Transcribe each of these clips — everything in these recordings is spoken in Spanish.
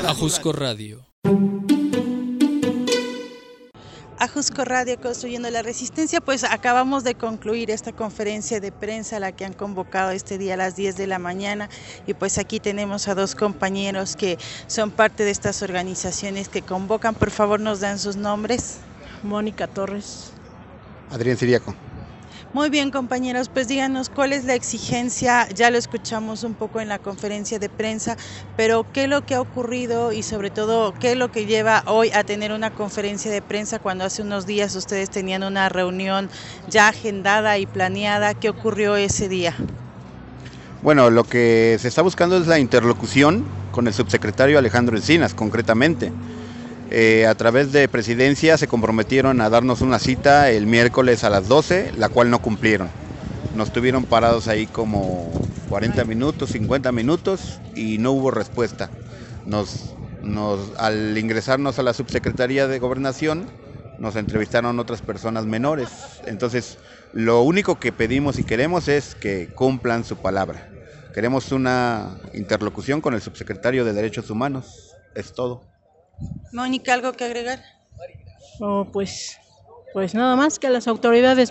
Ajusco Radio. Ajusco Radio, construyendo la resistencia. Pues acabamos de concluir esta conferencia de prensa, la que han convocado este día a las 10 de la mañana, y pues aquí tenemos a dos compañeros que son parte de estas organizaciones que convocan. Por favor, nos dan sus nombres. Mónica Torres. Adrián Siriaco. Muy bien, compañeros, pues díganos cuál es la exigencia. Ya lo escuchamos un poco en la conferencia de prensa, pero qué es lo que ha ocurrido y sobre todo qué es lo que lleva hoy a tener una conferencia de prensa cuando hace unos días ustedes tenían una reunión ya agendada y planeada. ¿Qué ocurrió ese día? Bueno, lo que se está buscando es la interlocución con el subsecretario Alejandro Encinas, concretamente. A través de Presidencia se comprometieron a darnos una cita el miércoles a las 12, la cual no cumplieron. Nos tuvieron parados ahí como 40 minutos, 50 minutos y no hubo respuesta. Al ingresarnos a la Subsecretaría de Gobernación, nos entrevistaron otras personas menores. Entonces, lo único que pedimos y queremos es que cumplan su palabra. Queremos una interlocución con el subsecretario de Derechos Humanos, es todo. Mónica, ¿algo que agregar? Pues nada más que las autoridades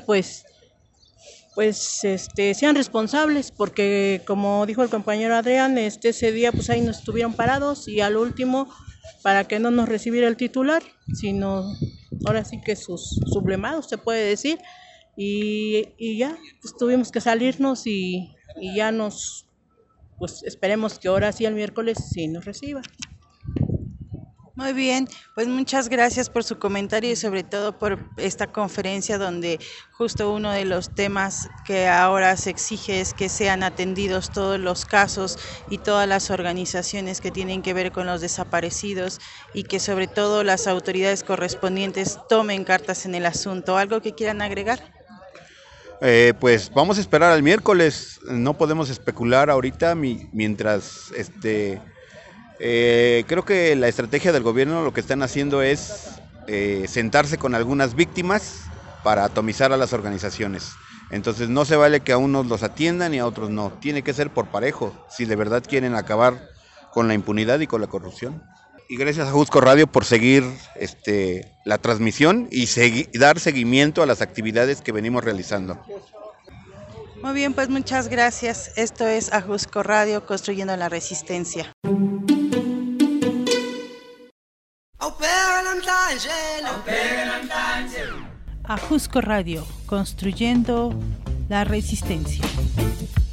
sean responsables, porque como dijo el compañero Adrián, ese día pues ahí nos estuvieron parados y al último para que no nos recibiera el titular, sino ahora sí que sus sublevados se puede decir, y ya pues tuvimos que salirnos y ya pues esperemos que ahora sí el miércoles sí nos reciba. Muy bien, pues muchas gracias por su comentario y sobre todo por esta conferencia donde justo uno de los temas que ahora se exige es que sean atendidos todos los casos y todas las organizaciones que tienen que ver con los desaparecidos y que sobre todo las autoridades correspondientes tomen cartas en el asunto. ¿Algo que quieran agregar? Pues vamos a esperar al miércoles, no podemos especular ahorita mientras creo que la estrategia del gobierno lo que están haciendo es sentarse con algunas víctimas para atomizar a las organizaciones. Entonces no se vale que a unos los atiendan y a otros no. Tiene que ser por parejo, si de verdad quieren acabar con la impunidad y con la corrupción. Y gracias a Ajusco Radio por seguir la transmisión y dar seguimiento a las actividades que venimos realizando. Muy bien, pues muchas gracias. Esto es Ajusco Radio, construyendo la resistencia. Ajusco Radio, construyendo la resistencia.